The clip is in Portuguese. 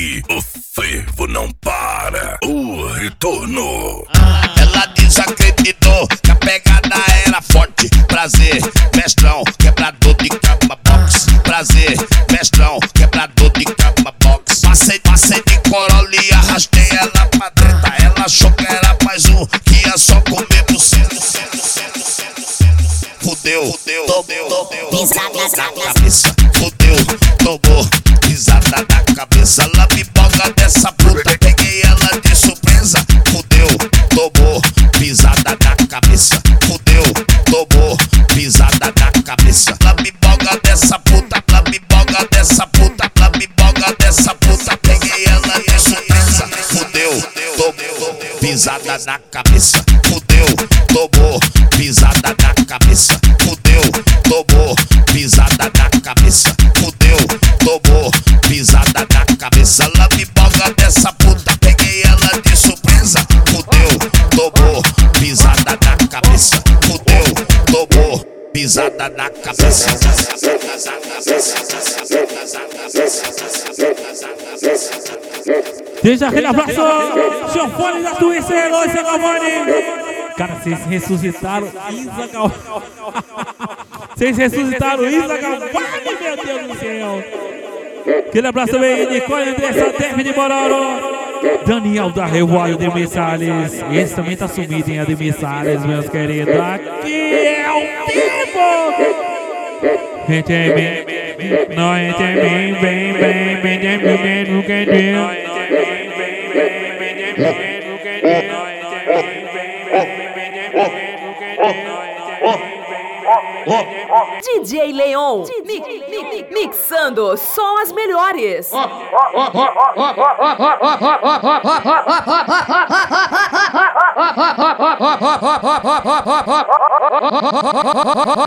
aqui, o fervo não para. O retorno. Ela desacreditou que a pegada era forte. Prazer, mestrão, quebrador de cama box. Prazer, mestrão, quebrador de cama box. Passei de Corolla e arrastei ela pra dentro. Ela achou que era mais um, que ia só comer buceta. Fudeu, pisada na cabeça. Fudeu, tomou pisada na cabeça. Ela me boga dessa puta, peguei ela de surpresa. Fudeu, tomou pisada na cabeça. Fudeu, tomou pisada na cabeça. Ela me boga dessa puta, ela me boga dessa puta, ela me boga dessa puta, peguei ela de surpresa. Fudeu, tomou pisada na cabeça. Fudeu, tomou pisada na cabeça. Fudeu, tomou pisada na cabeça. Fudeu, tomou pisada na cabeça. Ela me boga dessa puta, peguei ela de surpresa. Fudeu, tomou pisada na cabeça. Fudeu, tomou pisada na cabeça. Deixa aquele abraço, Giovanni da Twitch, Herói, Giovanni. Cara, vocês ressuscitaram Isa Galvani. Vocês ressuscitaram Isa Galvani, meu Deus do céu. Aquele abraço também, Nicole Andressa, David de Bororo. Daniel da Revoio de Messales. Esse também tá sumido, hein, de Messales, meus queridos. Aqui é o vivo. Gente, não entende bem, não quer dizer. DJ Leon mixando só as melhores.